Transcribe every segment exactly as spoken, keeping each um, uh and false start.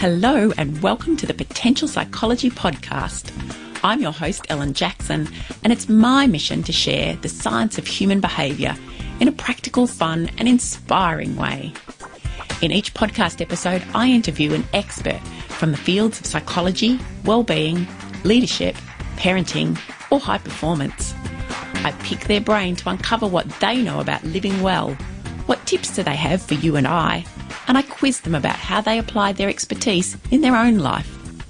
Hello and welcome to the Potential Psychology Podcast. I'm your host, Ellen Jackson, and it's my mission to share the science of human behaviour in a practical, fun and inspiring way. In each podcast episode, I interview an expert from the fields of psychology, well-being, leadership, parenting or high performance. I pick their brain to uncover what they know about living well, what tips do they have for you and I, and I quiz them about how they apply their expertise in their own life.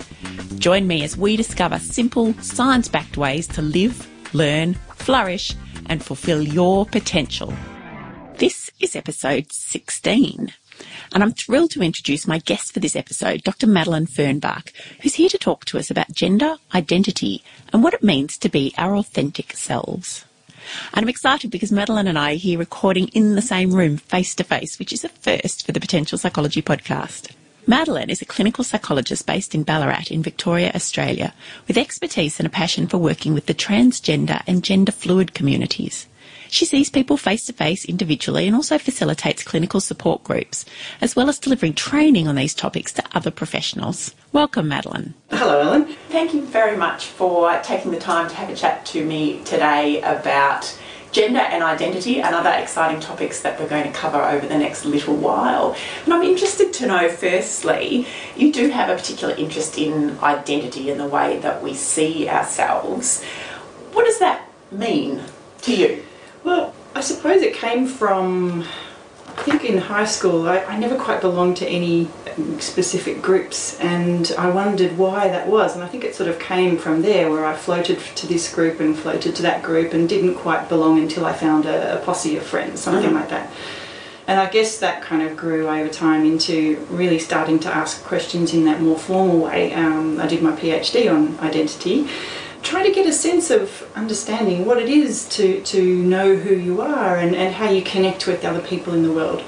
Join me as we discover simple, science-backed ways to live, learn, flourish, and fulfil your potential. This is episode sixteen, and I'm thrilled to introduce my guest for this episode, Doctor Madeline Fernbach, who's here to talk to us about gender identity and what it means to be our authentic selves. And I'm excited because Madeline and I are here recording in the same room face-to-face, which is a first for the Potential Psychology Podcast. Madeline is a clinical psychologist based in Ballarat in Victoria, Australia, with expertise and a passion for working with the transgender and gender fluid communities. She sees people face-to-face individually and also facilitates clinical support groups, as well as delivering training on these topics to other professionals. Welcome, Madeline. Hello, Ellen. Thank you very much for taking the time to have a chat to me today about gender and identity and other exciting topics that we're going to cover over the next little while. And I'm interested to know, firstly, you do have a particular interest in identity and the way that we see ourselves. What does that mean to you? Well, I suppose it came from, I think in high school, I, I never quite belonged to any specific groups, and I wondered why that was, and I think it sort of came from there, where I floated to this group and floated to that group and didn't quite belong until I found a, a posse of friends, something mm-hmm. like that. And I guess that kind of grew over time into really starting to ask questions in that more formal way. Um, I did my PhD on identity, trying to get a sense of understanding what it is to, to know who you are and, and how you connect with other people in the world.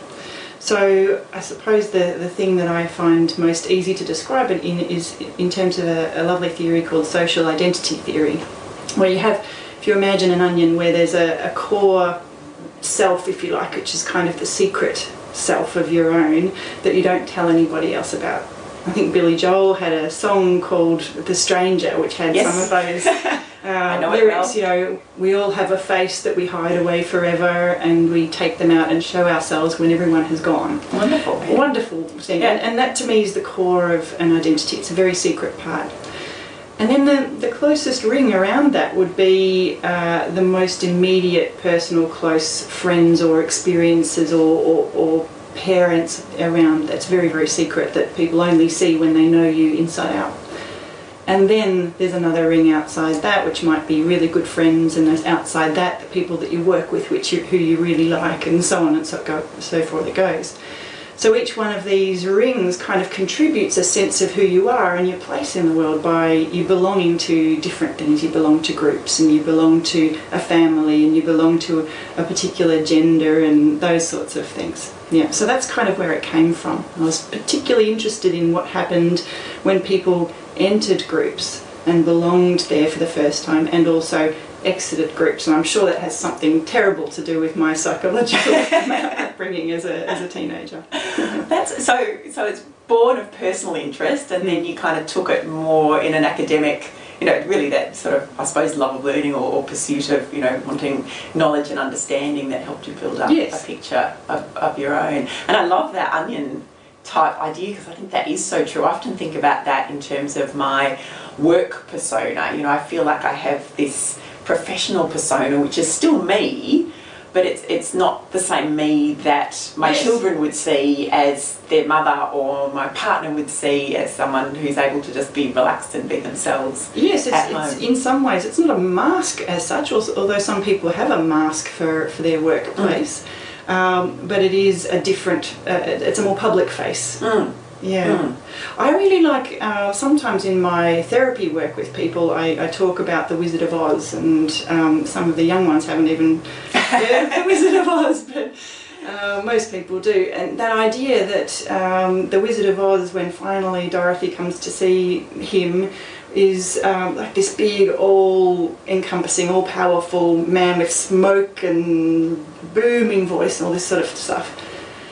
So I suppose the, the thing that I find most easy to describe it in is in terms of a, a lovely theory called social identity theory, where you have, if you imagine an onion where there's a, a core self, if you like, which is kind of the secret self of your own that you don't tell anybody else about. I think Billy Joel had a song called The Stranger, which had yes. some of those uh, lyrics, well. You know, we all have a face that we hide away forever and we take them out and show ourselves when everyone has gone. Wonderful. Yeah. Wonderful thing. Yeah. And, and that to me is the core of an identity. It's a very secret part. And then the, the closest ring around that would be uh, the most immediate personal close friends or experiences or, or, or parents around. That's very, very secret, that people only see when they know you inside out. And then there's another ring outside that, which might be really good friends, and there's outside that the people that you work with, which you, who you really like, and so on and so, go, so forth it goes. So each one of these rings kind of contributes a sense of who you are and your place in the world by you belonging to different things. You belong to groups, and you belong to a family, and you belong to a particular gender, and those sorts of things. Yeah, so that's kind of where it came from. I was particularly interested in what happened when people entered groups and belonged there for the first time, and also exited groups, and I'm sure that has something terrible to do with my psychological upbringing as a as a teenager. That's so. So it's born of personal interest, and then you kind of took it more in an academic, you know, really that sort of, I suppose, love of learning or, or pursuit of, you know, wanting knowledge and understanding that helped you build up yes. a picture of, of your own. And I love that onion type idea, because I think that is so true. I often think about that in terms of my work persona. You know, I feel like I have this professional persona, which is still me, but it's it's not the same me that my yes. children would see as their mother, or my partner would see as someone who's able to just be relaxed and be themselves. Yes, it's, at it's home. In some ways it's not a mask as such, although some people have a mask for, for their workplace, mm. um, but it is a different, uh, it's a more public face. Mm. Yeah, mm. I really like, uh, sometimes in my therapy work with people, I, I talk about the Wizard of Oz, and um, some of the young ones haven't even heard of the Wizard of Oz, but uh, most people do. And that idea that um, the Wizard of Oz, when finally Dorothy comes to see him, is um, like this big, all-encompassing, all-powerful man with smoke and booming voice and all this sort of stuff.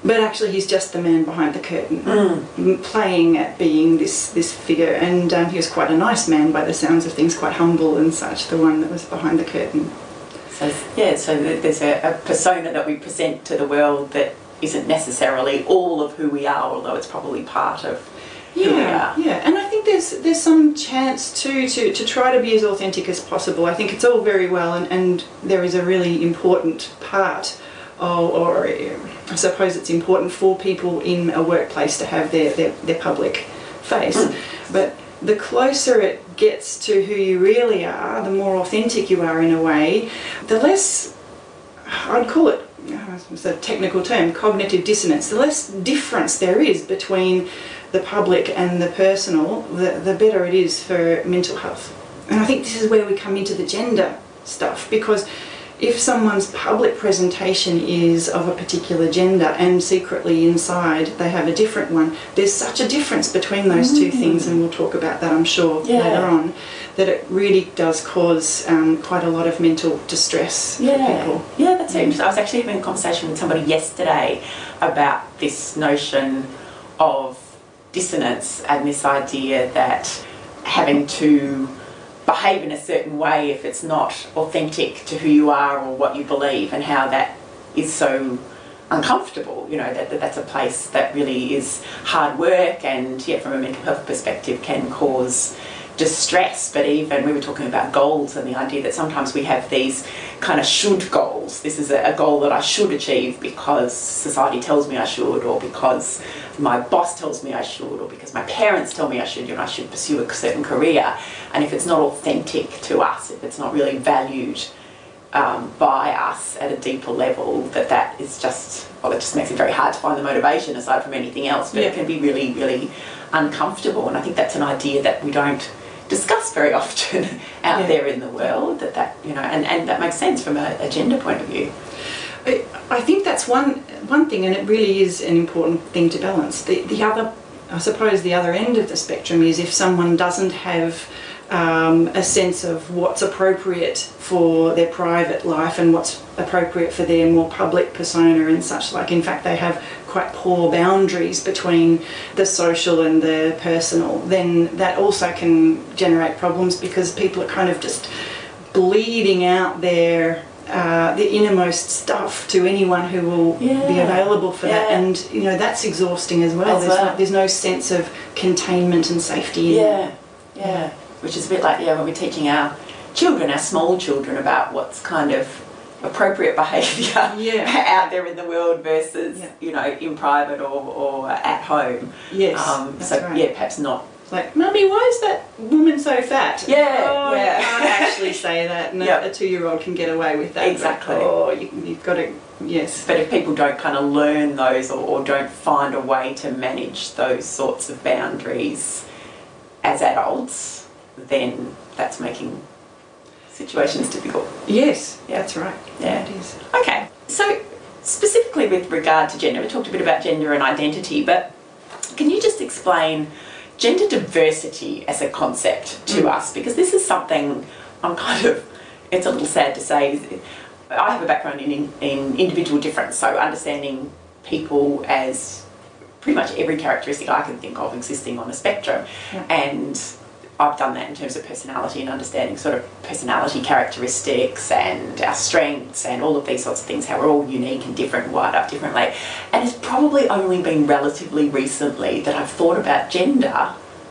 but actually he's just the man behind the curtain, Mm. playing at being this this figure. And um, he was quite a nice man by the sounds of things, quite humble and such, the one that was behind the curtain. So, yeah, so there's a, a persona that we present to the world that isn't necessarily all of who we are, although it's probably part of who we Yeah, are. yeah, and I think there's there's some chance too to, to try to be as authentic as possible. I think it's all very well, and, and there is a really important part, of, or I suppose it's important for people in a workplace to have their, their, their public face, Mm. but the closer it gets to who you really are, the more authentic you are in a way, the less, I'd call it, it's a technical term, cognitive dissonance, the less difference there is between the public and the personal, the, the better it is for mental health. And I think this is where we come into the gender stuff, because if someone's public presentation is of a particular gender and secretly inside they have a different one, there's such a difference between those two Mm. things, and we'll talk about that, I'm sure, Yeah. later on, that it really does cause um, quite a lot of mental distress for Yeah, people. yeah, that's interesting. I was actually having a conversation with somebody yesterday about this notion of dissonance and this idea that having to behave in a certain way if it's not authentic to who you are or what you believe, and how that is so uncomfortable, you know, that, that that's a place that really is hard work and, yeah, from a mental health perspective can cause distress. But even we were talking about goals and the idea that sometimes we have these kind of should goals. This is a, a goal that I should achieve because society tells me I should, or because my boss tells me I should, or because my parents tell me I should, you know, I should pursue a certain career. And if it's not authentic to us, if it's not really valued um, by us at a deeper level, that that is just, well, it just makes it very hard to find the motivation aside from anything else. But Yeah. it can be really, really uncomfortable. And I think that's an idea that we don't discuss very often out Yeah. there in the world, that that, you know, and, and that makes sense from a, a gender point of view. I, I think that's one one thing, and it really is an important thing to balance. The, the other, I suppose the other end of the spectrum is if someone doesn't have um, a sense of what's appropriate for their private life and what's appropriate for their more public persona and such like. In fact, they have quite poor boundaries between the social and the personal, then that also can generate problems, because people are kind of just bleeding out their uh, the innermost stuff to anyone who will Yeah. be available for that, Yeah. and you know that's exhausting as well. As there's, well. No, there's no sense of containment and safety in Yeah, that. yeah. Which is a bit like, yeah, when we're teaching our children, our small children, about what's kind of appropriate behaviour Yeah. out there in the world versus, Yeah. you know, in private or, or at home. Yes, Um, that's so, right. yeah, perhaps not. It's like, Mummy, why is that woman so fat? Yeah, oh, yeah. You can't actually say that. No, Yep. a two-year-old can get away with that. but, Exactly. oh, you, you've got to, yes. But if people don't kind of learn those, or, or don't find a way to manage those sorts of boundaries as adults, then that's making situations difficult. Yes, Yeah. that's right. Yeah. It is. Okay, so specifically with regard to gender, we talked a bit about gender and identity, but can you just explain gender diversity as a concept to Mm. us? Because this is something I'm kind of, it's a little sad to say, I have a background in, in individual difference, so understanding people as pretty much every characteristic I can think of existing on a spectrum. Yeah. And I've done that in terms of personality and understanding sort of personality characteristics and our strengths and all of these sorts of things, how we're all unique and different, wired up differently. And it's probably only been relatively recently that I've thought about gender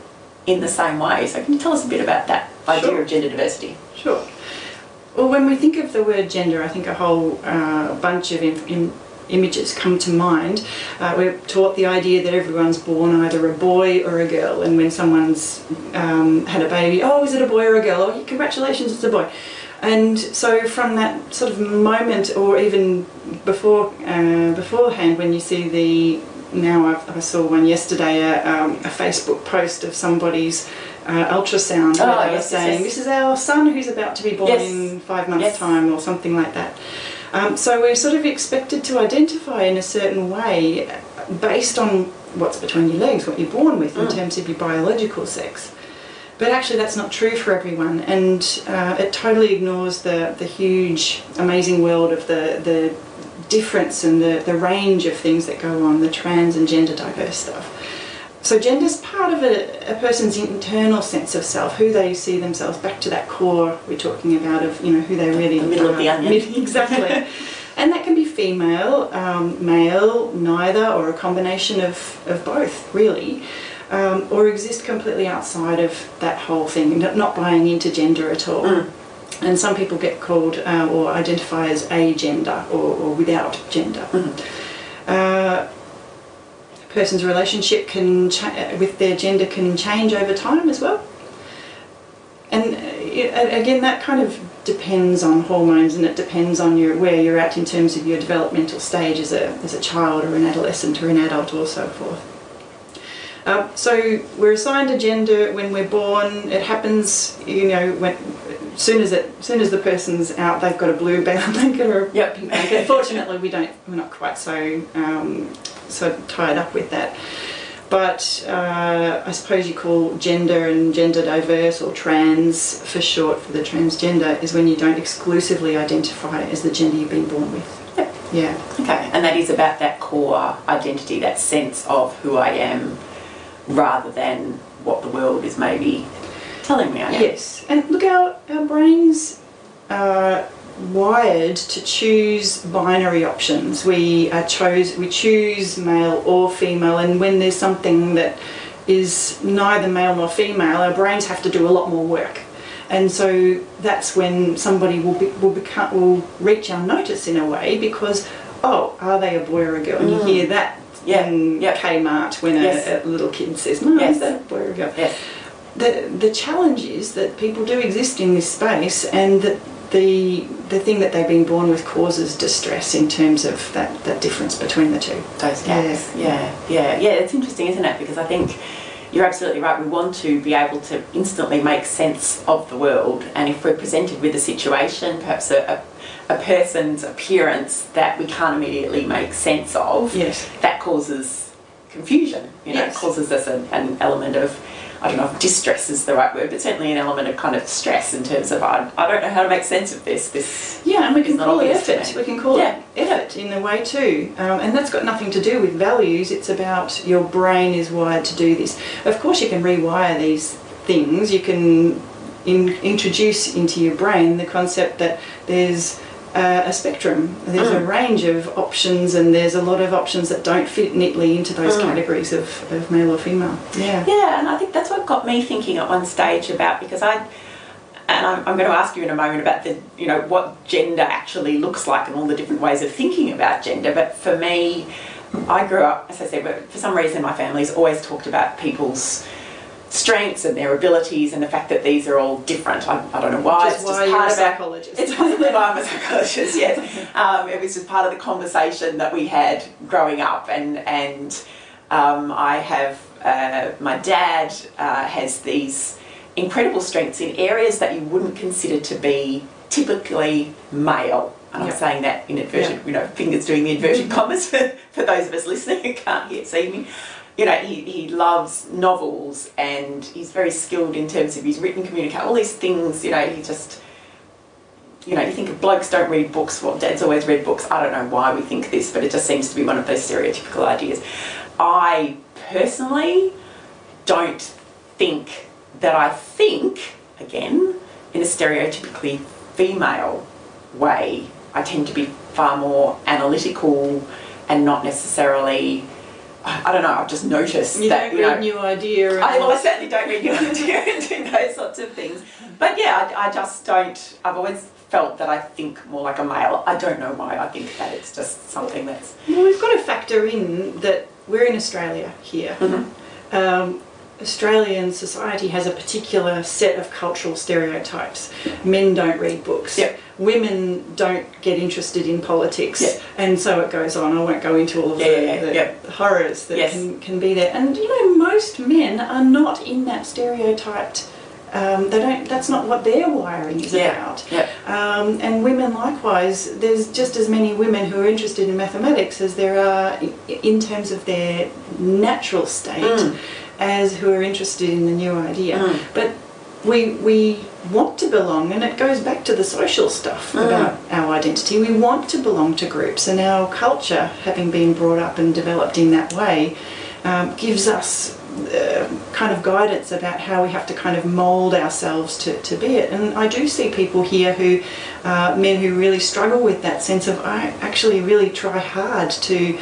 in the same way. So can you tell us a bit about that idea Sure. of gender diversity? Sure. Well, when we think of the word gender, I think a whole uh, bunch of im- im- images come to mind. Uh, we're taught the idea that everyone's born either a boy or a girl, and when someone's um, had a baby, oh, is it a boy or a girl? Oh, congratulations, it's a boy. And so from that sort of moment, or even before uh, beforehand, when you see the, now I've, I saw one yesterday, a, um, a Facebook post of somebody's uh, ultrasound Oh, where they were yes, yes, saying, yes. this is our son who's about to be born Yes. in five months' Yes. time, or something like that. Um, so we're sort of expected to identify in a certain way based on what's between your legs, what you're born with in Mm. terms of your biological sex. But actually that's not true for everyone, and uh, it totally ignores the, the huge, amazing world of the, the difference and the, the range of things that go on, the trans and gender diverse stuff. So gender is part of a, a person's internal sense of self, who they see themselves, back to that core we're talking about of, you know, who they really the middle are. of the onion. Mid, exactly. And that can be female, um, male, neither, or a combination of, of both, really, um, or exist completely outside of that whole thing, not buying into gender at all. Mm. And some people get called uh, or identify as agender or, or without gender. Mm. Uh, person's relationship can cha- with their gender can change over time as well, and uh, again that kind of depends on hormones, and it depends on your where you're at in terms of your developmental stage as a as a child or an adolescent or an adult or so forth. Uh, so we're assigned a gender when we're born. It happens, you know, when soon as it soon as the person's out, they've got a blue blanket or a yep. pink blanket. Fortunately, we don't. We're not quite so um, so tied up with that. But uh, I suppose you call gender and gender diverse, or trans for short, for the transgender, is when you don't exclusively identify as the gender you've been born with. Yep. Yeah. Okay, and that is about that core identity, that sense of who I am, rather than what the world is maybe telling me I am. Yes, and look, our, our brains are wired to choose binary options. We are chose we choose male or female, and when there's something that is neither male nor female, our brains have to do a lot more work. And so that's when somebody will be, will become will reach our notice in a way, because oh, are they a boy or a girl? And mm. you hear that yeah. in yep. Kmart when yes. a, a little kid says, "No, yes. is that a boy or a girl?" Yes. The the challenge is that people do exist in this space, and that the the thing that they've been born with causes distress in terms of that, that difference between the two. Those gaps. Yeah. yeah, yeah, yeah. It's interesting, isn't it? Because I think you're absolutely right. We want to be able to instantly make sense of the world, and if we're presented with a situation, perhaps a, a, a person's appearance that we can't immediately make sense of, yes. that causes confusion. You know, yes. it causes us an, an element of, I don't know if distress is the right word, but certainly an element of kind of stress in terms of I, I don't know how to make sense of this. This yeah, and we can call it obvious to effort. me. We can call Yeah. it effort in a way too, um, and that's got nothing to do with values. It's about your brain is wired to do this. Of course, you can rewire these things. You can in, introduce into your brain the concept that there's Uh, a spectrum. There's mm. a range of options, and there's a lot of options that don't fit neatly into those mm. categories of, of male or female. Yeah. Yeah, and I think that's what got me thinking at one stage about, because I, and I'm, I'm going to ask you in a moment about the, you know, what gender actually looks like and all the different ways of thinking about gender. But for me, I grew up, as I said, for some reason my family's always talked about people's strengths and their abilities, and the fact that these are all different. I, I don't know why. Just it's why just you're part a of our, psychologist. It's possibly why I'm a psychologist. Yes, um, it was just part of the conversation that we had growing up, and and um, I have uh, my dad uh, has these incredible strengths in areas that you wouldn't consider to be typically male. And yep. I'm saying that in inverted, yeah. you know, fingers doing the inverted commas for, for those of us listening who can't yet see me. You know, he, he loves novels, and he's very skilled in terms of his written communication, all these things, you know, he just, you know, you think of blokes don't read books, well, Dad's always read books. I don't know why we think this, but it just seems to be one of those stereotypical ideas. I personally don't think that I think, again, in a stereotypically female way. I tend to be far more analytical and not necessarily... I don't know, I've just noticed you that, don't you read know... New Idea. I, well, I certainly don't read New Idea and do those sorts of things. But yeah, I, I just don't... I've always felt that I think more like a male. I don't know why I think that. It's just something that's... Well, we've got to factor in that we're in Australia here. Mm-hmm. Um, Australian society has a particular set of cultural stereotypes. Men don't read books. Yep. Women don't get interested in politics. Yep. And so it goes on. I won't go into all of yeah, the, yeah, the yep. horrors that yes. can, can be there. And, you know, most men are not in that stereotyped... Um, they don't. That's not what their wiring is yeah. about. Yep. Um, and women likewise. There's just as many women who are interested in mathematics as there are in, in terms of their natural state, mm. as who are interested in the new idea. Mm. But we we want to belong, and it goes back to the social stuff mm. about our identity. We want to belong to groups, and our culture, having been brought up and developed in that way, um, gives us uh, kind of guidance about how we have to kind of mould ourselves to, to be it. And I do see people here who, uh, men who really struggle with that sense of, I actually really try hard to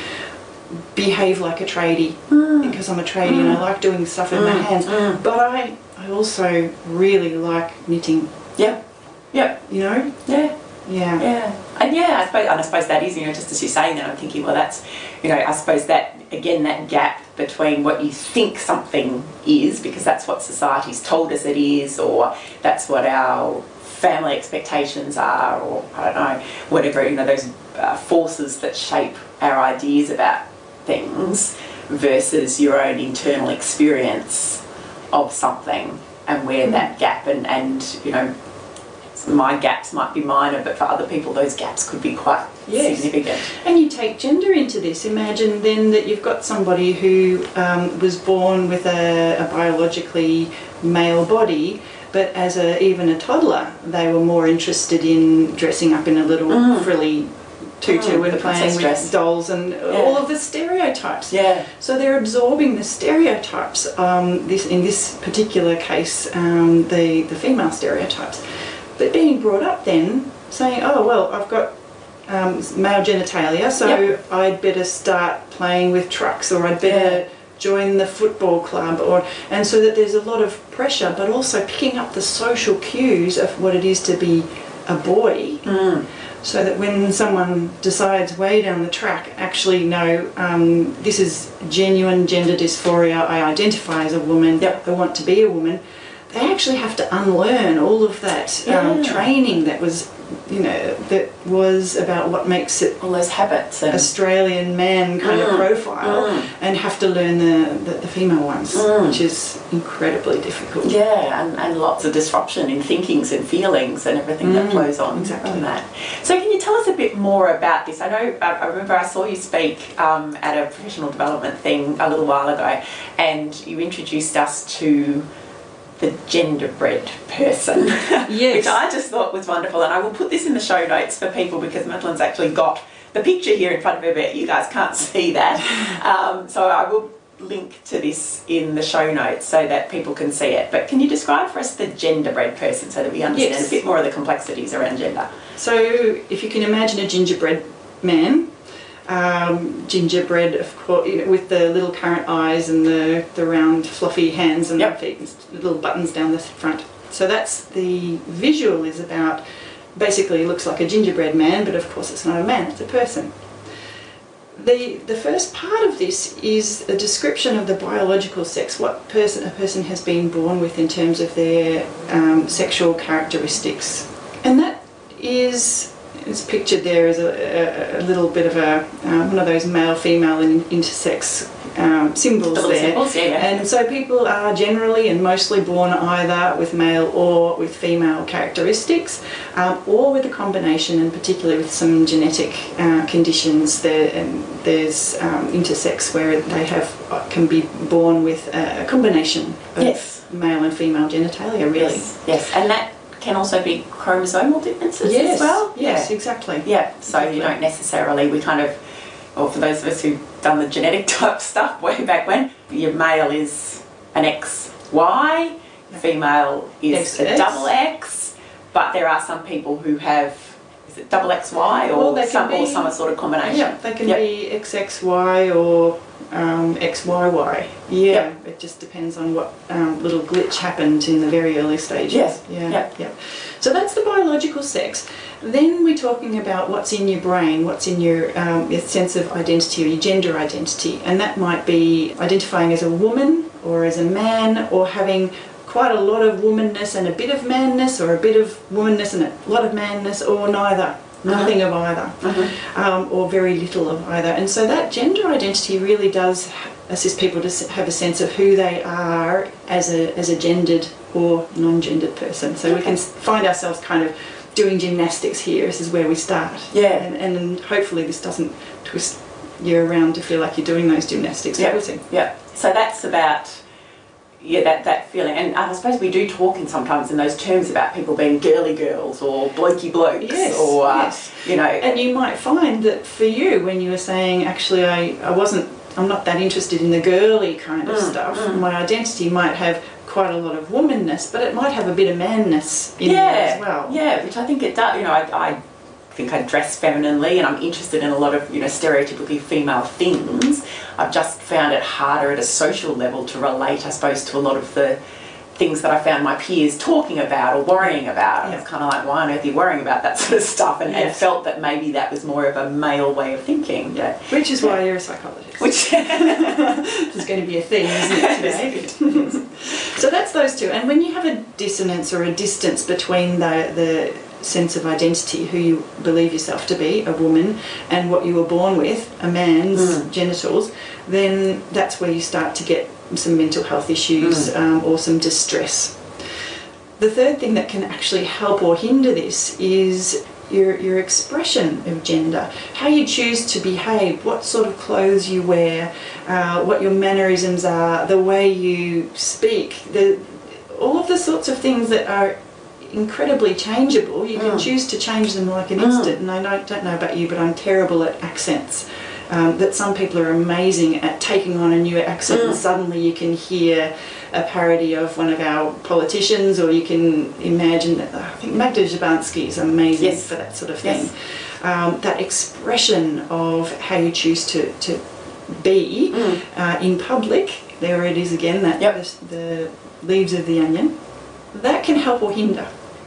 behave like a tradie mm. because I'm a tradie mm. and I like doing stuff with mm. my hands, mm. but I I also really like knitting. Yep. Yep. You know? Yeah. Yeah. Yeah. And yeah, I suppose, and I suppose that is, you know, just as you're saying that, I'm thinking, well, that's, you know, I suppose that, again, that gap between what you think something is, because that's what society's told us it is, or that's what our family expectations are, or I don't know, whatever, you know, those uh, forces that shape our ideas about things versus your own internal experience of something, and where mm. that gap and, and, you know, my gaps might be minor, but for other people those gaps could be quite yes. significant. And you take gender into this. Imagine then that you've got somebody who um, was born with a, a biologically male body, but as a even a toddler they were more interested in dressing up in a little mm. frilly tutu mm, and playing with dress. dolls and yeah. all of the stereotypes. Yeah. So they're absorbing the stereotypes. Um, this in this particular case, um, the the female stereotypes. But being brought up then, saying, oh, well, I've got um, male genitalia, so yep. I'd better start playing with trucks, or I'd better yeah. join the football club, or and so that there's a lot of pressure, but also picking up the social cues of what it is to be a boy, mm. so that when someone decides way down the track, actually, no, um, this is genuine gender dysphoria, I identify as a woman, yep. I want to be a woman, they actually have to unlearn all of that yeah. um, training that was, you know, that was about what makes it all those habits and Australian man kind mm, of profile, mm. and have to learn the, the, the female ones, mm. which is incredibly difficult. Yeah, and, and lots of disruption in thinkings and feelings and everything mm, that flows on exactly. from that. So can you tell us a bit more about this? I know, I, I remember I saw you speak um, at a professional development thing a little while ago, and you introduced us to the genderbread person, yes. which I just thought was wonderful, and I will put this in the show notes for people because Madeline's actually got the picture here in front of her, but you guys can't see that. Um, so I will link to this in the show notes so that people can see it. But can you describe for us the genderbread person so that we understand yes. a bit more of the complexities around gender? So if you can imagine a gingerbread man, Um, gingerbread, of course, you know, with the little currant eyes and the, the round fluffy hands and yep. feet and little buttons down the front. So that's the visual is about, basically looks like a gingerbread man, but of course it's not a man, it's a person. The, the first part of this is a description of the biological sex, what person a person has been born with in terms of their um, sexual characteristics. And that is... It's pictured there as a, a, a little bit of a um, one of those male-female and intersex um, symbols the there. Symbols, yeah, yeah. And so people are generally and mostly born either with male or with female characteristics, um, or with a combination, and particularly with some genetic uh, conditions. There, and there's um, intersex where they have can be born with a, a combination of yes. male and female genitalia. Really, yes, yes. And that can also be chromosomal differences yes. as well? Yes, yeah. exactly. Yeah, so exactly. you don't necessarily, we kind of, or for those of us who've done the genetic type stuff way back when, your male is an X Y, female is X a X. double X, but there are some people who have, is it double X Y or, well, some, be, or some sort of combination? Yeah, they can yep. be X X Y or um, X Y Y. Yeah, yep. It just depends on what um, little glitch happened in the very early stages. Yes. Yeah, yep. yeah. So that's the biological sex. Then we're talking about what's in your brain, what's in your, um, your sense of identity or your gender identity. And that might be identifying as a woman or as a man, or having quite a lot of womanness and a bit of manness, or a bit of womanness and a lot of manness, or neither. Nothing of either, uh-huh. um, or very little of either. And so that gender identity really does assist people to have a sense of who they are as a, as a gendered or non-gendered person. So okay. we can find ourselves kind of doing gymnastics here. This is where we start. Yeah. And, and hopefully this doesn't twist you around to feel like you're doing those gymnastics. Yeah. Yeah. So that's about yeah, that, that feeling. And I suppose we do talk in sometimes in those terms about people being girly girls or blokey blokes. Yes, or, uh, yes. you know. And you might find that for you, when you were saying, actually, I, I wasn't, I'm not that interested in the girly kind of mm, stuff, mm. my identity might have quite a lot of womanness, but it might have a bit of manness in yeah, there as well. Yeah, which I think it does. You know, I, I think I dress femininely and I'm interested in a lot of, you know, stereotypically female things. I've just found it harder at a social level to relate, I suppose, to a lot of the things that I found my peers talking about or worrying about. Yeah. I was kind of like, why on earth are you worrying about that sort of stuff? And, yes. and felt that maybe that was more of a male way of thinking. Yeah. Which is yeah. why you're a psychologist. Which is going to be a theme, isn't it, today? So that's those two. And when you have a dissonance or a distance between the, the sense of identity, who you believe yourself to be, a woman, and what you were born with, a man's mm. genitals, then that's where you start to get some mental health issues mm. um, or some distress. The third thing that can actually help or hinder this is your, your expression of gender, how you choose to behave, what sort of clothes you wear, uh, what your mannerisms are, the way you speak, the, all of the sorts of things that are incredibly changeable. You can mm. choose to change them like an mm. instant. And I don't, don't know about you, but I'm terrible at accents. Um, that some people are amazing at taking on a new accent mm. and suddenly you can hear a parody of one of our politicians, or you can imagine that, I think Magda Szubanski is amazing yes. for that sort of thing. Yes. Um, that expression of how you choose to, to be mm. uh, in public, there it is again, that yep. the, the leaves of the onion, that can help or hinder.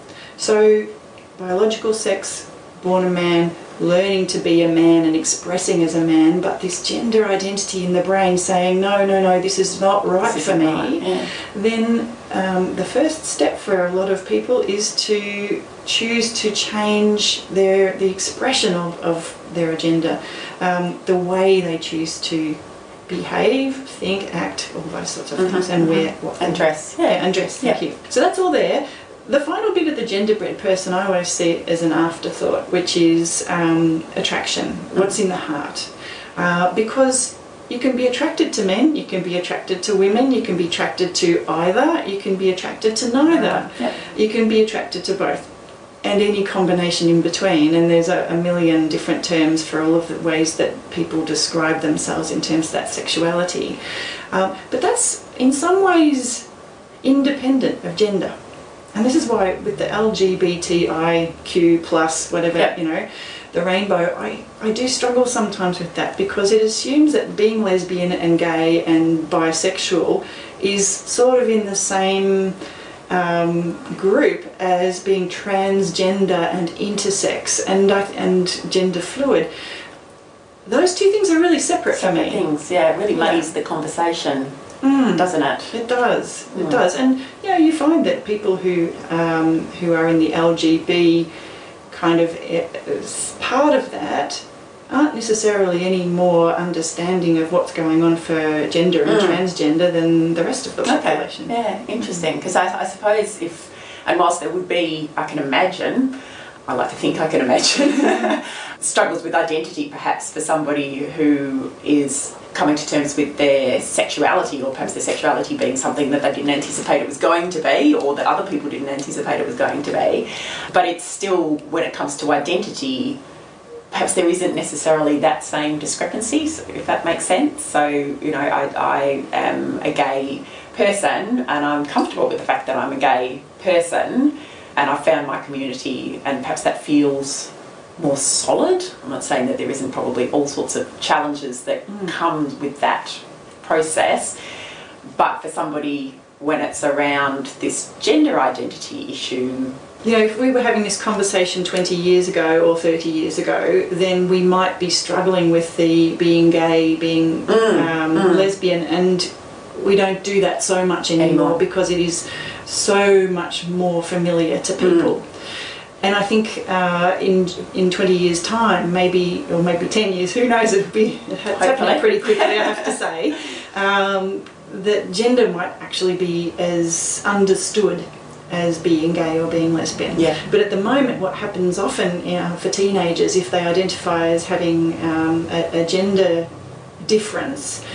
So biological sex, born a man, learning to be a man and expressing as a man, but this gender identity in the brain saying, no, no, no, this is not right is for me, right. yeah. then um, the first step for a lot of people is to choose to change their the expression of, of their agenda, um, the way they choose to behave, think, act, all those sorts of mm-hmm, things, and mm-hmm. wear what and dress. Yeah, and dress, thank yeah. you. So that's all there. The final bit of the genderbread person, I always see it as an afterthought, which is um, attraction, mm. what's in the heart. Uh, because you can be attracted to men, you can be attracted to women, you can be attracted to either, you can be attracted to neither, yep. you can be attracted to both, and any combination in between. And there's a, a million different terms for all of the ways that people describe themselves in terms of that sexuality. Um, but that's in some ways independent of gender. And this is why with the L G B T I Q plus, whatever, yep. you know, the rainbow, I, I do struggle sometimes with that, because it assumes that being lesbian and gay and bisexual is sort of in the same um, group as being transgender and intersex and, and gender fluid. Those two things are really separate, separate for me. things, yeah, it really muddies yeah. the conversation. Mm. Doesn't it? It does. It mm. does. And you know, you find that people who um, who are in the L G B kind of uh, part of that aren't necessarily any more understanding of what's going on for gender and mm. transgender than the rest of the population. Okay. Yeah, interesting. Because I, I suppose if, and whilst there would be, I can imagine, I like to think I can imagine, struggles with identity perhaps for somebody who is coming to terms with their sexuality, or perhaps their sexuality being something that they didn't anticipate it was going to be, or that other people didn't anticipate it was going to be. But it's still, when it comes to identity, perhaps there isn't necessarily that same discrepancy, if that makes sense. So, you know, I, I am a gay person and I'm comfortable with the fact that I'm a gay person, and I found my community, and perhaps that feels more solid. I'm not saying that there isn't probably all sorts of challenges that mm. come with that process, but for somebody when it's around this gender identity issue, you know, if we were having this conversation twenty years ago or thirty years ago, then we might be struggling with the being gay, being mm. Um, mm. lesbian, and we don't do that so much anymore, anymore because it is so much more familiar to people. Mm. And I think uh, in in twenty years' time, maybe, or maybe ten years, who knows, it'll be it's happening pretty quickly, I have to say, um, that gender might actually be as understood as being gay or being lesbian. Yeah. But at the moment, what happens often, you know, for teenagers, if they identify as having um, a, a gender difference,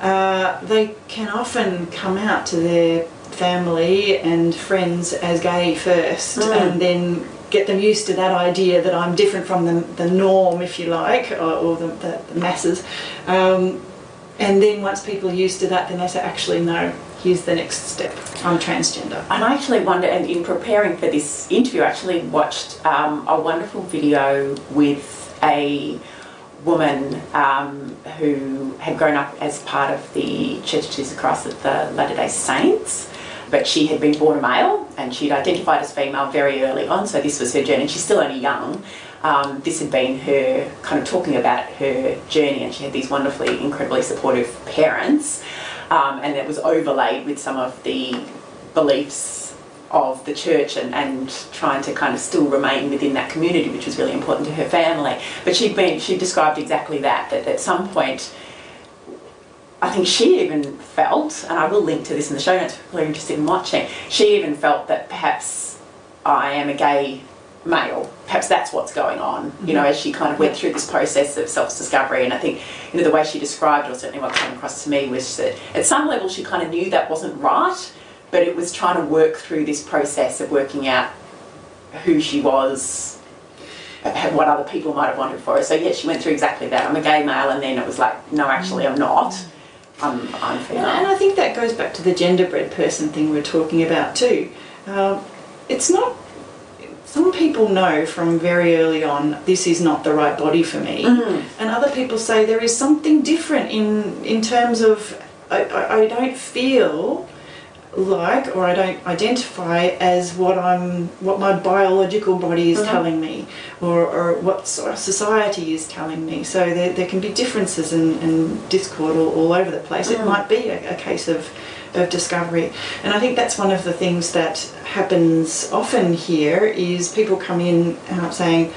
uh, they can often come out to their family and friends as gay first, mm. and then get them used to that idea that I'm different from the, the norm, if you like, or, or the, the, the masses. Um, and then once people are used to that, then they say, actually, no, here's the next step. I'm transgender. And I actually wonder, and in preparing for this interview, I actually watched um, a wonderful video with a woman um, who had grown up as part of the Church of Jesus Christ of the Latter-day Saints, but she had been born a male and she'd identified as female very early on, so this was her journey. She's still only young. Um, this had been her kind of talking about her journey, and she had these wonderfully, incredibly supportive parents, um, and it was overlaid with some of the beliefs of the church and, and trying to kind of still remain within that community, which was really important to her family. But she'd been, she described exactly that, that at some point, I think she even felt, and I will link to this in the show notes if people are interested in watching, she even felt that perhaps I am a gay male. Perhaps that's what's going on, you know, as she kind of went through this process of self-discovery. And I think, you know, the way she described it, or certainly what came across to me, was that at some level she kind of knew that wasn't right, but it was trying to work through this process of working out who she was, what other people might have wanted for her. So, yeah, she went through exactly that. I'm a gay male, and then it was like, no, actually, I'm not. I'm, I'm female. And I think that goes back to the genderbread person thing we're talking about too. Um, it's not... Some people know from very early on, this is not the right body for me. Mm. And other people say there is something different in, in terms of, I, I, I don't feel like, or I don't identify as what I'm, what my biological body is mm-hmm. telling me, or, or what society is telling me. So there, there can be differences and, and discord all, all over the place. Mm. It might be a, a case of of discovery. And I think that's one of the things that happens often here, is people come in uh, saying,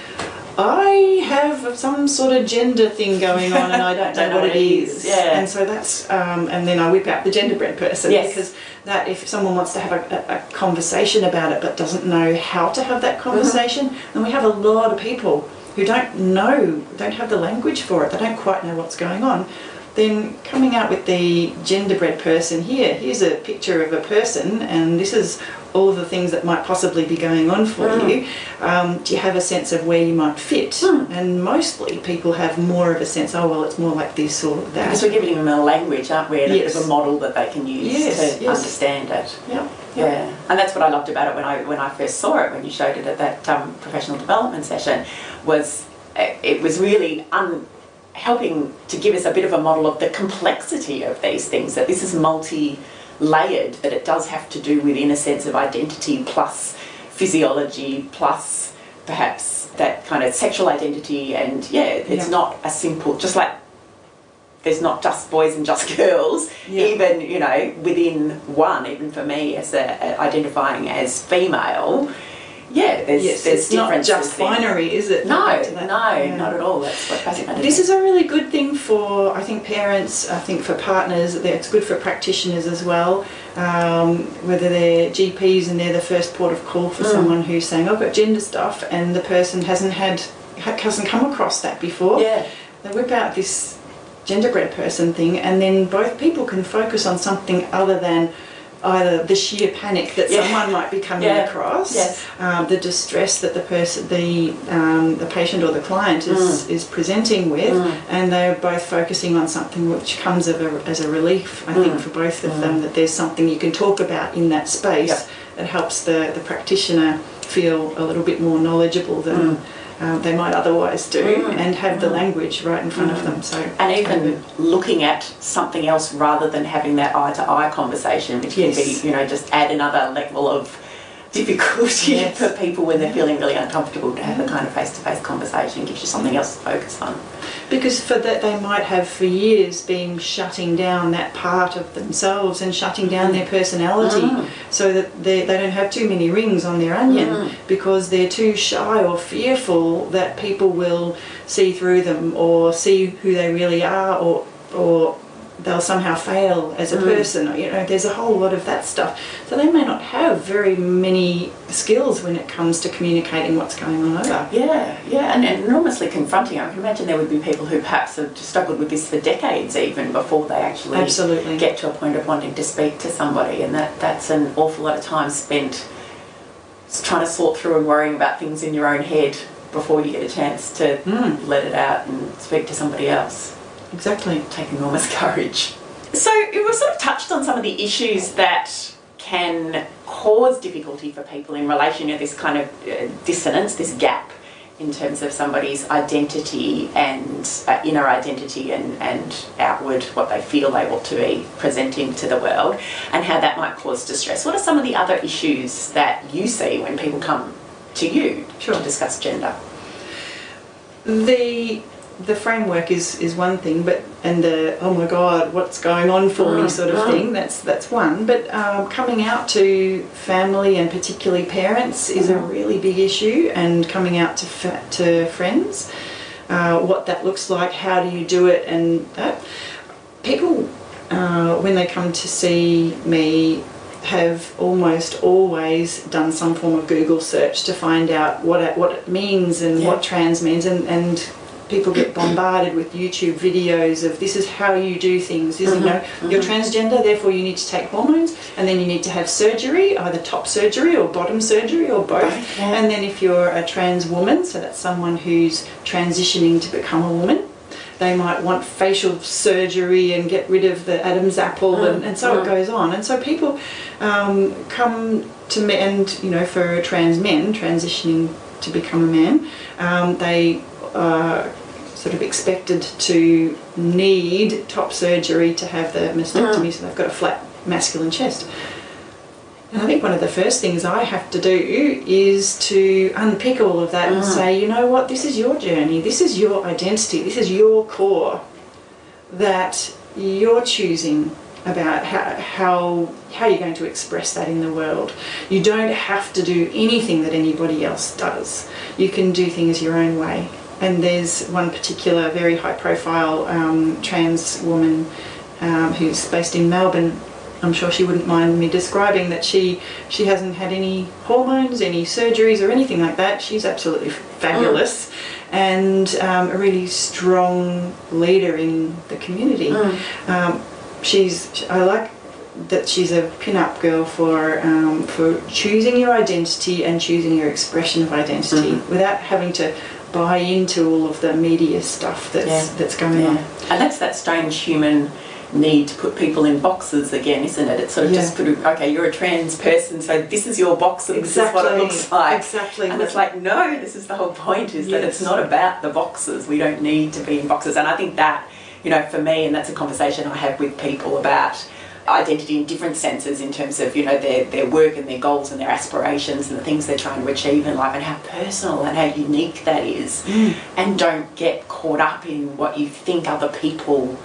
I have some sort of gender thing going on and I don't, don't know, know what, what it is. is. Yeah. And so that's, um, and then I whip out the genderbread person, yes. because that if someone wants to have a, a, a conversation about it but doesn't know how to have that conversation, mm-hmm. and we have a lot of people who don't know, don't have the language for it, they don't quite know what's going on, then coming out with the genderbread person, here, here's a picture of a person and this is all of the things that might possibly be going on for mm. you. Um, do you have a sense of where you might fit? Mm. And mostly people have more of a sense, oh, well, it's more like this or that. Because we're giving them a language, aren't we? And yes. a bit of a model that they can use yes, to yes. understand it. Yep. Yeah. Yep. And that's what I loved about it when I, when I first saw it, when you showed it at that um, professional development session, was it was really un... helping to give us a bit of a model of the complexity of these things, that this is multi-layered, that it does have to do with inner sense of identity plus physiology plus perhaps that kind of sexual identity, and yeah, it's yeah. not a simple, just like there's not just boys and just girls, yeah. even, you know, within one, even for me as a, a identifying as female, yeah, there's, yes, there's it's not just binary, is it? No, no, yeah. not at all. That's what fascinated This me. is a really good thing for, I think, parents, I think for partners, it's good for practitioners as well, um, whether they're G Ps and they're the first port of call for mm. someone who's saying, I've got gender stuff, and the person hasn't had, hasn't come across that before. Yeah. They whip out this genderbread person thing, and then both people can focus on something other than either the sheer panic that yeah. someone might be coming yeah. across, yes. um, the distress that the person, the um, the patient or the client is mm. is presenting with, mm. and they're both focusing on something which comes of a, as a relief, I mm. think, for both of mm. them, that there's something you can talk about in that space yep. that helps the, the practitioner feel a little bit more knowledgeable than mm. Um, they might otherwise do, mm. and have mm. the language right in front mm. of them. So, and even looking at something else rather than having that eye-to-eye conversation, which yes. can be, you know, just add another level of difficulty yes. for people when they're feeling really uncomfortable, to have a kind of face-to-face conversation gives you something else to focus on. Because for that, they might have for years been shutting down that part of themselves and shutting down mm. their personality, mm. so that they, they don't have too many rings on their onion, mm. because they're too shy or fearful that people will see through them or see who they really are, or or they'll somehow fail as a Mm. person. You know, there's a whole lot of that stuff. So they may not have very many skills when it comes to communicating what's going on either. Yeah, yeah, and, and enormously confronting. I can imagine there would be people who perhaps have struggled with this for decades even before they actually Absolutely. get to a point of wanting to speak to somebody, and that, that's an awful lot of time spent trying to sort through and worrying about things in your own head before you get a chance to Mm. let it out and speak to somebody else. Exactly. Take enormous courage. So we've sort of touched on some of the issues that can cause difficulty for people in relation to this kind of uh, dissonance, this gap in terms of somebody's identity and uh, inner identity and, and outward, what they feel they ought to be presenting to the world, and how that might cause distress. What are some of the other issues that you see when people come to you Sure. to discuss gender? The the framework is, is one thing, but and the oh my god, what's going on for me Mm, sort of mm. thing. That's that's one. But um, coming out to family and particularly parents is a Mm. really big issue, and coming out to fa- to friends, uh, what that looks like, how do you do it, and that people uh, when they come to see me have almost always done some form of Google search to find out what it, what it means and Yeah. what trans means, and, and people get bombarded with YouTube videos of this is how you do things. This is, you know, you're transgender, therefore you need to take hormones, and then you need to have surgery, either top surgery or bottom surgery or both. Both, yeah. And then if you're a trans woman, so that's someone who's transitioning to become a woman, they might want facial surgery and get rid of the Adam's apple, Mm, and, and so mm. it goes on. And so people um, come to me, and you know, for trans men transitioning to become a man, um, they are sort of expected to need top surgery to have the mastectomy, Mm. so they've got a flat masculine chest. And I think one of the first things I have to do is to unpick all of that and Mm. say, you know what, this is your journey, this is your identity, this is your core that you're choosing about how, how, how you're going to express that in the world. You don't have to do anything that anybody else does. You can do things your own way. And there's one particular very high profile um, trans woman um, who's based in Melbourne. I'm sure she wouldn't mind me describing that she she hasn't had any hormones, any surgeries or anything like that. She's absolutely fabulous, and um, a really strong leader in the community. Mm. Um, she's I like that she's a pin-up girl for um, for choosing your identity and choosing your expression of identity Mhm. without having to buy into all of the media stuff that's Yeah. that's going Yeah. on. And that's that strange human need to put people in boxes again, isn't it? It's sort of Yeah. just put, okay, you're a trans person, so this is your box and this is what it looks like. Exactly. And it's like, no, this is the whole point, is that it's Yes. not about the boxes. We don't need to be in boxes. And I think that, you know, for me, and that's a conversation I have with people about identity in different senses in terms of, you know, their, their work and their goals and their aspirations and the things they're trying to achieve in life, and how personal and how unique that is. Mm. And don't get caught up in what you think other people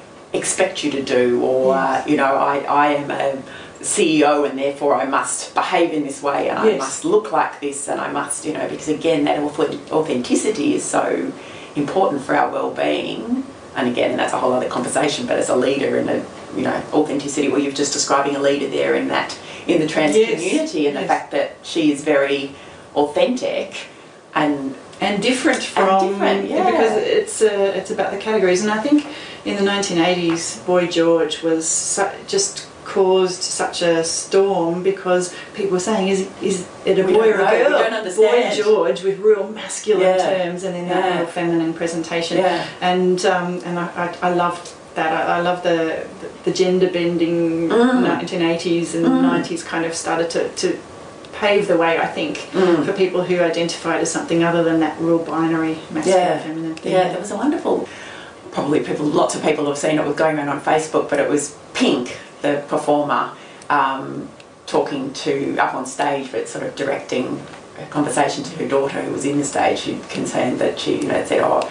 expect you to do, or uh, you know, I, I am a C E O and therefore I must behave in this way, and I Yes. must look like this, and I must, you know, because again, that auth- authenticity is so important for our well-being. And again, that's a whole other conversation, but as a leader in a, you know, authenticity, well, you're just describing a leader there in that, in the trans Yes. community, and the Yes. fact that she is very authentic and and different from different, yeah. because it's uh, it's about the categories. And I think in the nineteen eighties, Boy George was su- just caused such a storm because people were saying, is is it a We boy don't or a know, we girl? don't understand. Boy George with real masculine Yeah. terms and then that Yeah. real feminine presentation. Yeah. And um, and I, I, I loved that. I, I love the, the the gender bending Mm. nineteen eighties and Mm. nineties kind of started to, to pave the way, I think, Mm. for people who identified as something other than that real binary masculine Yeah. feminine thing. Yeah, there was a wonderful, probably people, lots of people have seen it, was going around on Facebook, but it was Pink, the performer, um, talking to, up on stage, but sort of directing a conversation to her daughter who was in the stage, who concerned that she, you know, said, oh,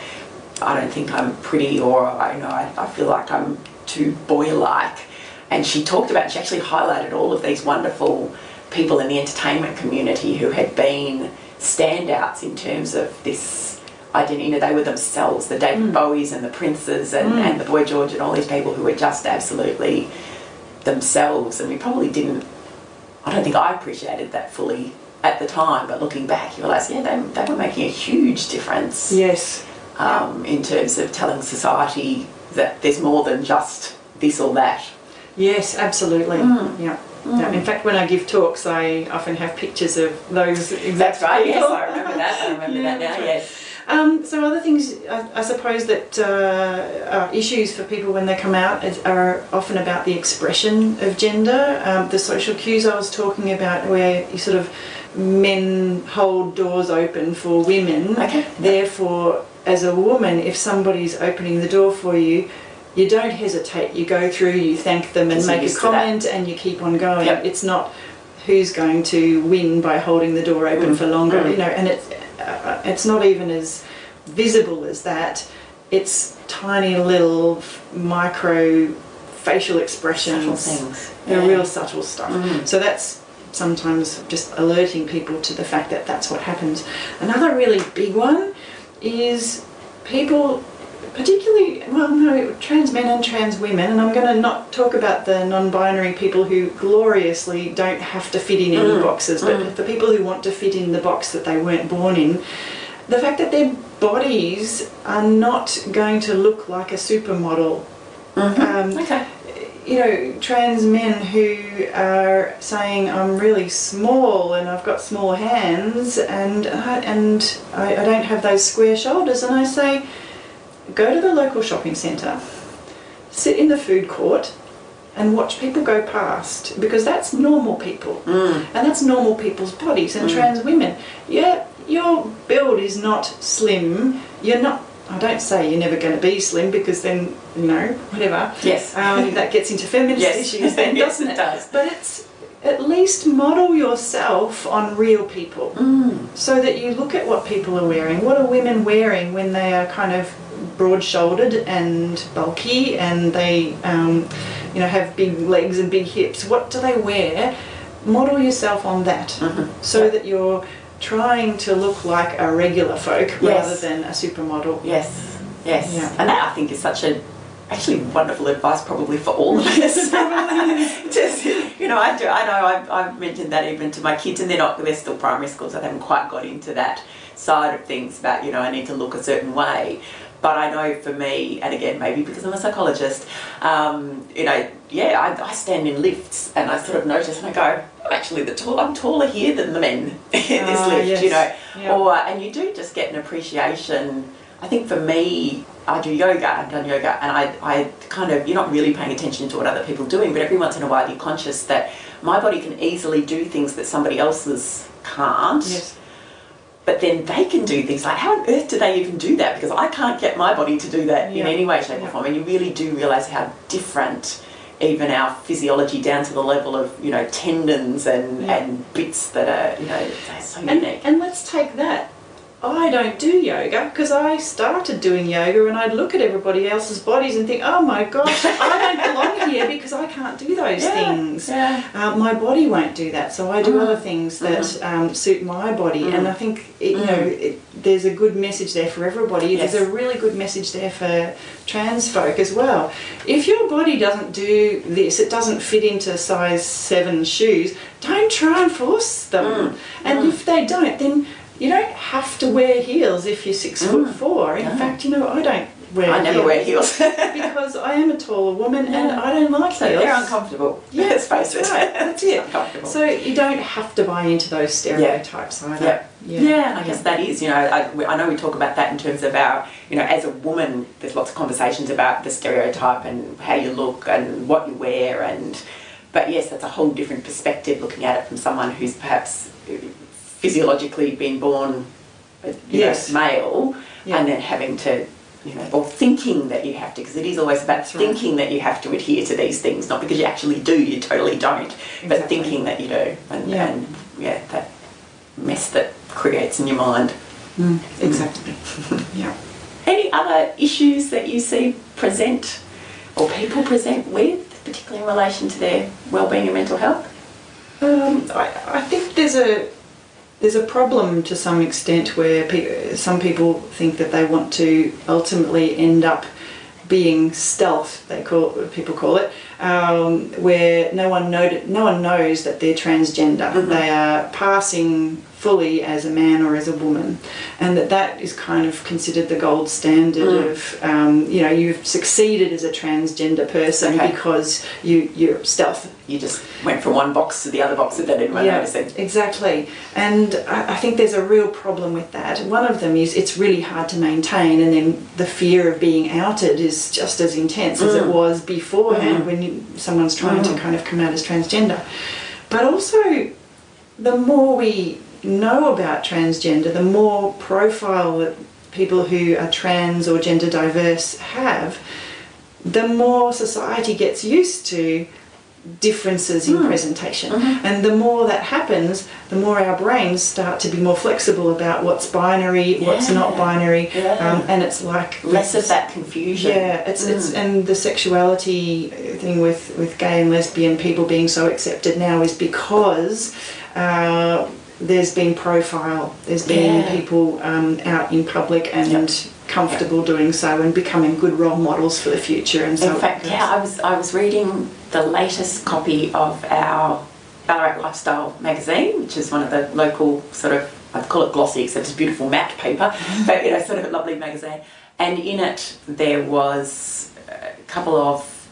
I don't think I'm pretty, or I you know I, I feel like I'm too boy-like. And she talked about, she actually highlighted all of these wonderful people in the entertainment community who had been standouts in terms of this identity. You know, they were themselves, the David mm. Bowies and the Princes and, mm. and the Boy George and all these people who were just absolutely themselves. And we probably didn't, I don't think I appreciated that fully at the time, but looking back, you realise, yeah, they, they were making a huge difference. Yes. Um, in terms of telling society that there's more than just this or that. Yes, absolutely. Mm. Yeah. Mm. yeah. In fact, when I give talks, I often have pictures of those exact That's right, people. yes, I remember that. I remember yeah, that now, right. yes. Um, so other things, I, I suppose that uh, are issues for people when they come out are often about the expression of gender. Um, the social cues I was talking about, where you sort of men hold doors open for women. Okay. Therefore, as a woman, if somebody's opening the door for you, you don't hesitate. You go through, you thank them and make a comment and you keep on going. Yep. It's not who's going to win by holding the door open mm. for longer, mm. you know, and it's uh, it's not even as visible as that. It's tiny little micro facial expressions, subtle things, the yeah. real subtle stuff. Mm. So that's sometimes just alerting people to the fact that that's what happens. Another really big one is people, particularly, well, no, trans men and trans women, and I'm going to not talk about the non-binary people who gloriously don't have to fit in any mm. boxes, but mm. the people who want to fit in the box that they weren't born in, the fact that their bodies are not going to look like a supermodel. Mm-hmm. Um, okay. You know, trans men who are saying, I'm really small and I've got small hands and, uh, and I, I don't have those square shoulders, and I say, go to the local shopping centre, sit in the food court and watch people go past, because that's normal people mm. and that's normal people's bodies. And mm. trans women, yeah, your build is not slim, you're not, I don't say you're never going to be slim, because then, you know, whatever, yes, um, that gets into feminist yes. issues then, yes, doesn't it? It does. But it's, at least model yourself on real people, mm. so that you look at what people are wearing. What are women wearing when they are kind of broad-shouldered and bulky and they um, you know, have big legs and big hips? What do they wear? Model yourself on that, mm-hmm. so yep. that you're trying to look like a regular folk yes. rather than a supermodel. Yes, yes. Yeah. And that, I think, is such a actually wonderful advice probably for all of us. Just, you know, I do. I know I've, I've mentioned that even to my kids, and they're not. They're still primary school, so they haven't quite got into that side of things about, you know, I need to look a certain way. But I know for me, and again, maybe because I'm a psychologist, um, you know, yeah, I, I stand in lifts and I sort of notice and I go, I'm actually the tall, I'm taller here than the men in this uh, lift, yes. you know. Yeah. Or, and you do just get an appreciation. I think for me, I do yoga, I've done yoga, and I, I kind of, you're not really paying attention to what other people are doing, but every once in a while you're conscious that my body can easily do things that somebody else's can't. Yes. But then they can do things like, how on earth do they even do that? Because I can't get my body to do that yeah. in any way, shape yeah. or form. And you really do realise how different even our physiology, down to the level of, you know, tendons and, yeah. and bits that are, you know, they're so and, unique. And let's take that. I don't do yoga because I started doing yoga and I'd look at everybody else's bodies and think, oh my gosh, I don't belong here because I can't do those yeah, things. Yeah. Uh, my body won't do that, so I do mm. other things that mm. um, suit my body. Mm. And I think, it, you mm. know, it, there's a good message there for everybody. Yes. There's a really good message there for trans folk as well. If your body doesn't do this, it doesn't fit into size seven shoes, don't try and force them. Mm. And mm. if they don't, then you don't have to wear heels if you're six mm. foot four. In no. fact, you know, I don't wear I never heels wear heels. because I am a taller woman yeah. and I don't like so heels. They're uncomfortable. Yeah, let's face that's it. right. That's it. Uncomfortable. So you don't have to buy into those stereotypes yeah. either. Yeah. Yeah. yeah, and I guess that is, you know, I, I know we talk about that in terms of our, you know, as a woman, there's lots of conversations about the stereotype and how you look and what you wear, and but yes, that's a whole different perspective looking at it from someone who's perhaps physiologically been born you yes. know, male, yeah. and then having to, you know, or thinking that you have to, because it is always about That's thinking right. that you have to adhere to these things, not because you actually do, you totally don't, exactly. but thinking that you do, and yeah. and yeah, that mess that creates in your mind. Mm, exactly. yeah. Any other issues that you see present or people present with, particularly in relation to their well-being and mental health? Um, I, I think there's a there's a problem to some extent where pe- some people think that they want to ultimately end up being stealth, they call people call it, um, where no one know, no one knows that they're transgender. Mm-hmm. They are passing fully as a man or as a woman, and that that is kind of considered the gold standard mm. of, um, you know, you've succeeded as a transgender person okay. because you, you're stealth. You just went from one box to the other box without anyone yeah, noticing. Exactly. And I, I think there's a real problem with that. One of them is it's really hard to maintain, and then the fear of being outed is just as intense mm. as it was beforehand mm. when you, someone's trying mm. to kind of come out as transgender. But also, the more we know about transgender, the more profile that people who are trans or gender diverse have, the more society gets used to differences in mm. presentation. Mm-hmm. And the more that happens, the more our brains start to be more flexible about what's binary, yeah. what's not binary, yeah. um, and it's like less of that confusion. Yeah, it's mm. it's and the sexuality thing with with gay and lesbian people being so accepted now is because uh, there's been profile, there's been yeah. people um, out in public and yep. comfortable yep. doing so and becoming good role models for the future. And so in fact, yeah, I was I was reading the latest copy of our Ballarat Lifestyle magazine, which is one of the local sort of, I call it glossy except it's beautiful matte paper, but you know, sort of a lovely magazine. And in it there was a couple of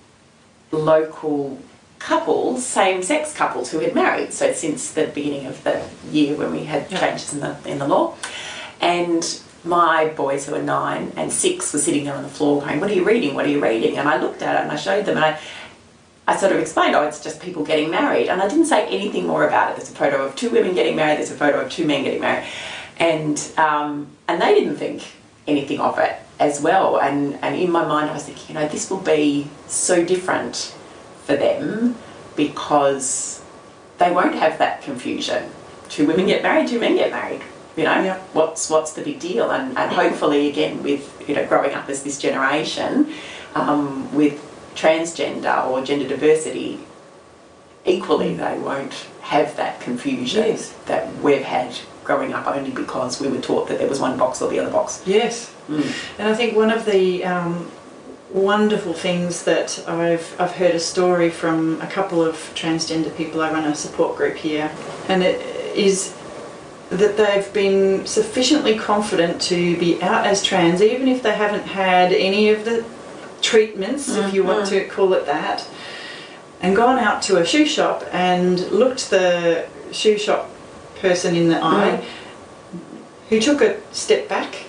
local couples, same-sex couples who had married, so since the beginning of the year when we had changes in the in the law. And my boys, who are nine and six, were sitting there on the floor going, what are you reading, what are you reading? And I looked at it and I showed them, and I, I sort of explained, oh, it's just people getting married. And I didn't say anything more about it. There's a photo of two women getting married, there's a photo of two men getting married. And um, and they didn't think anything of it as well. And, and in my mind I was thinking, you know, this will be so different for them because they won't have that confusion. Two women get married, two men get married. You know, yep. what's what's the big deal? And, and hopefully, again, with, you know, growing up as this generation, um, with transgender or gender diversity, equally they won't have that confusion yes. that we've had growing up only because we were taught that there was one box or the other box. Yes. Mm. And I think one of the um, wonderful things that I've I've heard a story from a couple of transgender people. I run a support group here, and it is that they've been sufficiently confident to be out as trans, even if they haven't had any of the treatments, mm-hmm. if you want to call it that, and gone out to a shoe shop and looked the shoe shop person in the mm. eye, who took a step back.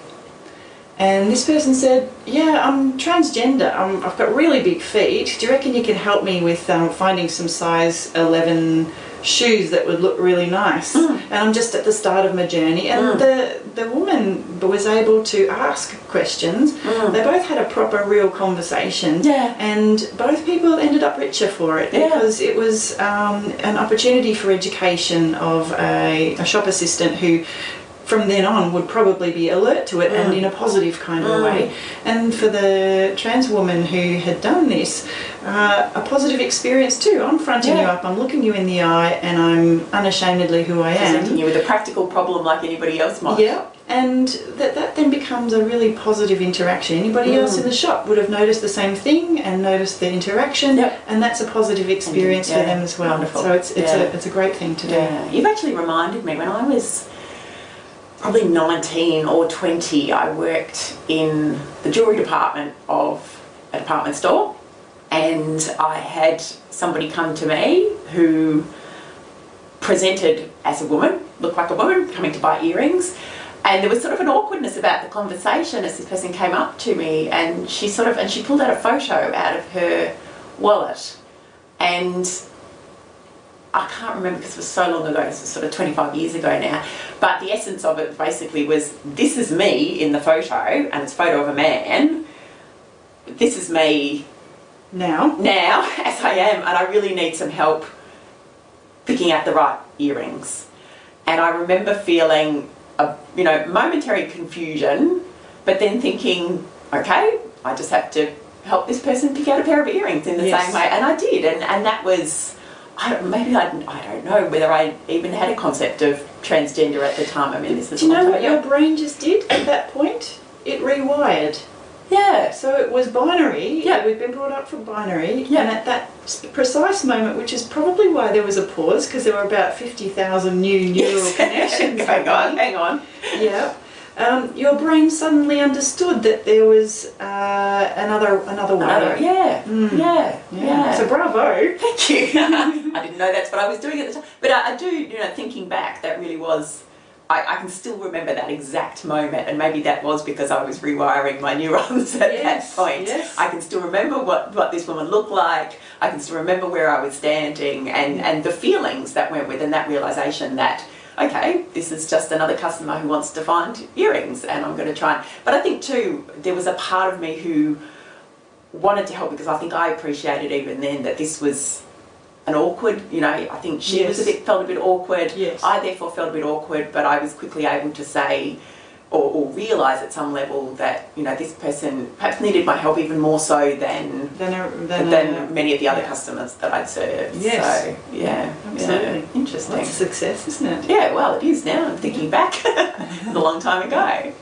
And this person said, yeah, I'm transgender, I'm, I've got really big feet, do you reckon you can help me with um, finding some size eleven shoes that would look really nice? Mm. And I'm just at the start of my journey. And mm. the, the woman was able to ask questions. Mm. They both had a proper, real conversation. Yeah. And both people ended up richer for it yeah. because it was um, an opportunity for education of a, a shop assistant who from then on would probably be alert to it mm. and in a positive kind of mm. way. And for the trans woman who had done this, uh, a positive experience too. I'm fronting yeah. you up, I'm looking you in the eye, and I'm unashamedly who I am. Presenting you with a practical problem like anybody else might. Yeah, and that, that then becomes a really positive interaction. Anybody mm. else in the shop would have noticed the same thing and noticed the interaction, yep. and that's a positive experience yeah. for them as well. Wonderful. So it's, it's, yeah. a, it's a great thing to do. Yeah. You've actually reminded me, when I was probably nineteen or twenty, I worked in the jewellery department of a department store, and I had somebody come to me who presented as a woman, looked like a woman, coming to buy earrings, and there was sort of an awkwardness about the conversation as this person came up to me, and she sort of, and she pulled out a photo out of her wallet, and I can't remember because it was so long ago, this was sort of twenty-five years ago now, but the essence of it basically was, this is me in the photo, and it's a photo of a man, this is me now, now as I am, and I really need some help picking out the right earrings. And I remember feeling a, you know, momentary confusion, but then thinking, okay, I just have to help this person pick out a pair of earrings in the yes. same way, and I did, and, and that was, I, maybe I, I don't know whether I even had a concept of transgender at the time. I mean, this is Do you a long know time what your ago. brain just did at that point? It rewired. Yeah. So it was binary. Yeah. We've been brought up for binary. Yeah. And at that precise moment, which is probably why there was a pause, because there were about fifty thousand new neural Yes. connections. hang on, happening. hang on. Yeah. Um, your brain suddenly understood that there was uh, another another way. Another, yeah, Mm. yeah, Yeah. yeah. So bravo. Thank you. I didn't know that's what I was doing at the time. But I, I do, you know, thinking back, that really was, I, I can still remember that exact moment, and maybe that was because I was rewiring my neurons at Yes, that point. yes. I can still remember what, what this woman looked like. I can still remember where I was standing, and, and the feelings that went with, and that realisation that, okay, this is just another customer who wants to find earrings, and I'm going to try and... But I think too, there was a part of me who wanted to help, because I think I appreciated even then that this was an awkward, you know, I think she Yes. was a bit, felt a bit awkward. Yes. I therefore felt a bit awkward, but I was quickly able to say, or, or realise at some level that, you know, this person perhaps needed my help even more so than Than a, than, than a, many of the other yeah. customers that I'd served. Yes. So, yeah. Absolutely. Yeah. Interesting. That's a success, isn't it? Yeah, well, it is now. I'm thinking back. It was a long time ago.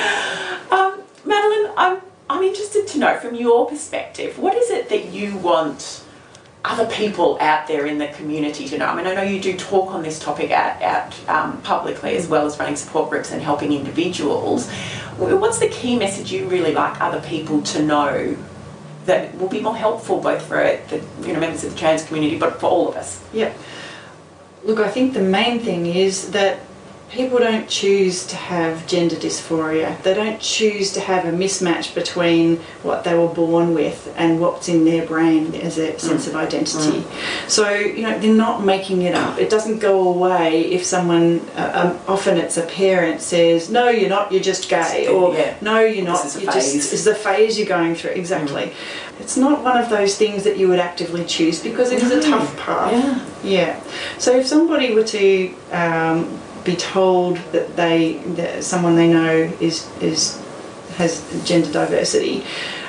Um, Madeline, I'm, I'm interested to know from your perspective, what is it that you want other people out there in the community to know? I mean, I know you do talk on this topic out, out um, publicly, as well as running support groups and helping individuals. What's the key message you really like other people to know that will be more helpful both for the, you know, members of the trans community, but for all of us? Yeah. Look, I think the main thing is that people don't choose to have gender dysphoria. They don't choose to have a mismatch between what they were born with and what's in their brain as a sense of identity. Mm. So, you know, they're not making it up. It doesn't go away if someone, uh, um, often it's a parent says, no, you're not, you're just gay, or yeah. no, you're not, This is a you're phase. just, it's the phase you're going through. Exactly. Mm. It's not one of those things that you would actively choose, because it is a tough path. Yeah. Yeah. So if somebody were to um, be told that they, that someone they know is is has gender diversity,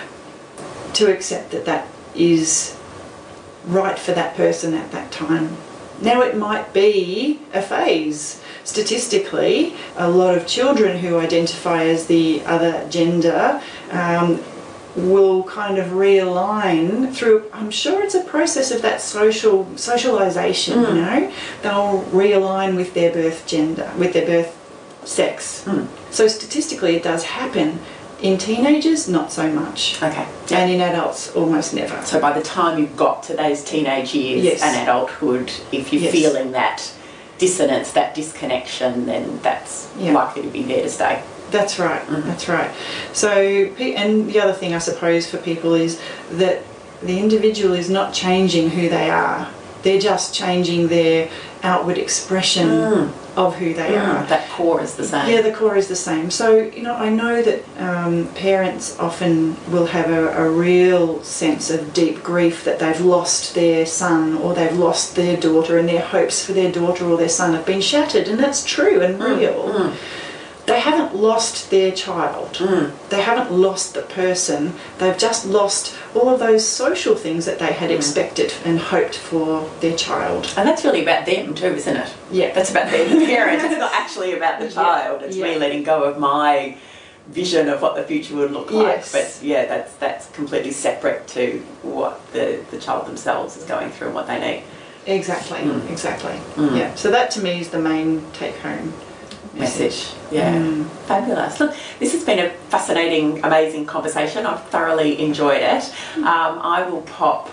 to accept that that is right for that person at that time. Now, it might be a phase. Statistically, a lot of children who identify as the other gender um, will kind of realign through, I'm sure it's a process of that social socialization, mm. you know. They'll realign with their birth gender, with their birth sex. Mm. So statistically it does happen. In teenagers, not so much. Okay. And in adults, almost never. So by the time you've got to those teenage years Yes. and adulthood, if you're Yes. feeling that dissonance, that disconnection, then that's Yeah. likely to be there to stay. That's right, mm-hmm. that's right. So, and the other thing I suppose for people is that the individual is not changing who they are. They're just changing their outward expression mm. of who they mm. are. That core is the same. Yeah, the core is the same. So, you know, I know that um, parents often will have a, a real sense of deep grief that they've lost their son or they've lost their daughter, and their hopes for their daughter or their son have been shattered, and that's true and mm. real. Mm. They haven't lost their child. Mm. They haven't lost the person. They've just lost all of those social things that they had mm. expected and hoped for their child. And that's really about them too, isn't it? Yeah. That's about them, the parents. It's not actually about the child. Yeah. It's yeah. me letting go of my vision of what the future would look like. Yes. But yeah, that's that's completely separate to what the, the child themselves is going through and what they need. Exactly, mm. exactly. Mm. Yeah. So that to me is the main take home message. Yeah. Mm. Fabulous. Look, this has been a fascinating, amazing conversation. I've thoroughly enjoyed it. Um, I will pop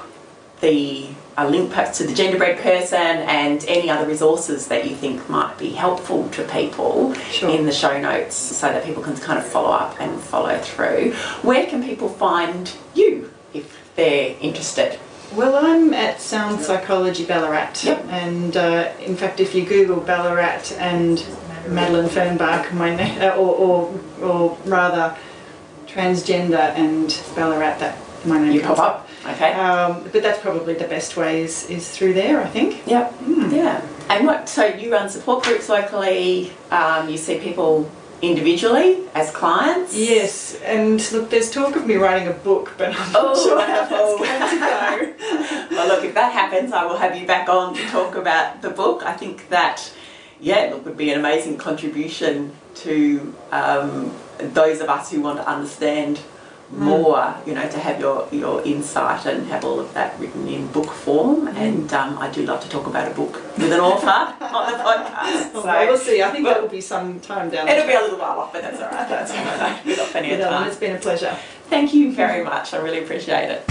the a link perhaps to the Genderbread person and any other resources that you think might be helpful to people sure. in the show notes, so that people can kind of follow up and follow through. Where can people find you if they're interested? Well, I'm at Sound Psychology Ballarat, yep. and uh, in fact, if you Google Ballarat and Madeline Fernbach, my na- uh, or, or or rather transgender and Ballarat, that my name you comes pop up. Okay. Um, but that's probably the best way is, is through there, I think. Yep. Mm. Yeah. And what? So you run support groups locally. Um, you see people individually as clients. Yes, and look, there's talk of me writing a book, but I'm not oh, sure how that's going to go. Well, look, if if that happens, I will have you back on to talk about the book. I think that, yeah, look, would be an amazing contribution to um, those of us who want to understand more, you know, to have your, your insight and have all of that written in book form. Mm. And um, I do love to talk about a book with an author on the podcast. So well, we'll see. I think that will be some time down there. It'll be a little while off, but that's all right. That's all right. We've got plenty of time. It's been a pleasure. Thank you very much. I really appreciate it.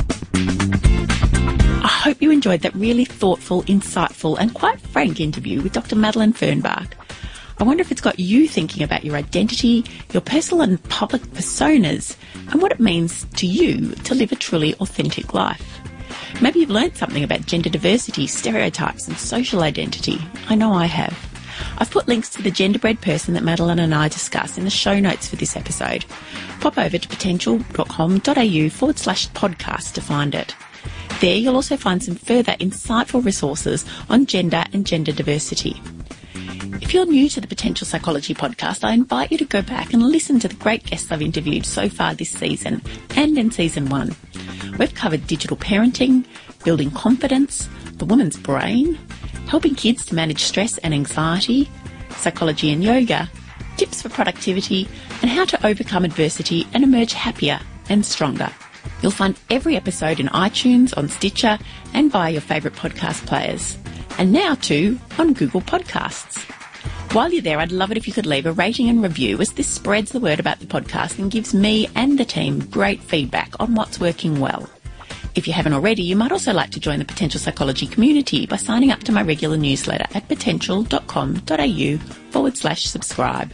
I hope you enjoyed that really thoughtful, insightful and quite frank interview with Doctor Madeleine Fernbach. I wonder if it's got you thinking about your identity, your personal and public personas, and what it means to you to live a truly authentic life. Maybe you've learnt something about gender diversity, stereotypes and social identity. I know I have. I've put links to the genderbread person that Madeleine and I discuss in the show notes for this episode. Pop over to potential.com.au forward slash podcast to find it. There you'll also find some further insightful resources on gender and gender diversity. If you're new to the Potential Psychology podcast, I invite you to go back and listen to the great guests I've interviewed so far this season and in season one. We've covered digital parenting, building confidence, the woman's brain, helping kids to manage stress and anxiety, psychology and yoga, tips for productivity, and how to overcome adversity and emerge happier and stronger. You'll find every episode in iTunes, on Stitcher, and via your favourite podcast players. And now too on Google Podcasts. While you're there, I'd love it if you could leave a rating and review, as this spreads the word about the podcast and gives me and the team great feedback on what's working well. If you haven't already, you might also like to join the Potential Psychology community by signing up to my regular newsletter at potential.com.au forward slash subscribe.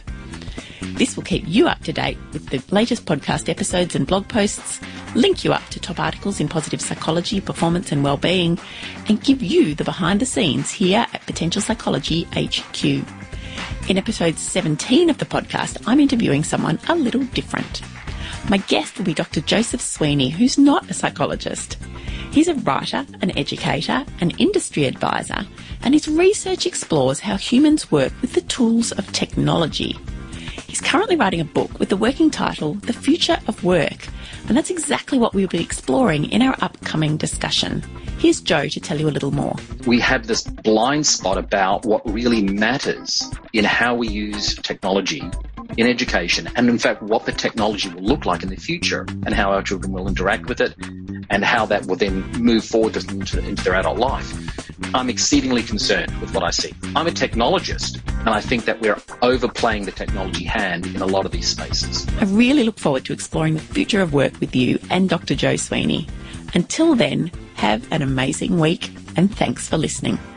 This will keep you up to date with the latest podcast episodes and blog posts, link you up to top articles in positive psychology, performance and wellbeing, and give you the behind the scenes here at Potential Psychology H Q. In episode seventeen of the podcast, I'm interviewing someone a little different. My guest will be Doctor Joseph Sweeney, who's not a psychologist. He's a writer, an educator, an industry advisor, and his research explores how humans work with the tools of technology. He's currently writing a book with the working title, The Future of Work, and that's exactly what we'll be exploring in our upcoming discussion. Here's Joe to tell you a little more. We have this blind spot about what really matters in how we use technology in education, and in fact what the technology will look like in the future and how our children will interact with it and how that will then move forward into, into their adult life. I'm exceedingly concerned with what I see. I'm a technologist, and I think that we're overplaying the technology hand in a lot of these spaces. I really look forward to exploring the future of work with you and Doctor Joe Sweeney. Until then, have an amazing week, and thanks for listening.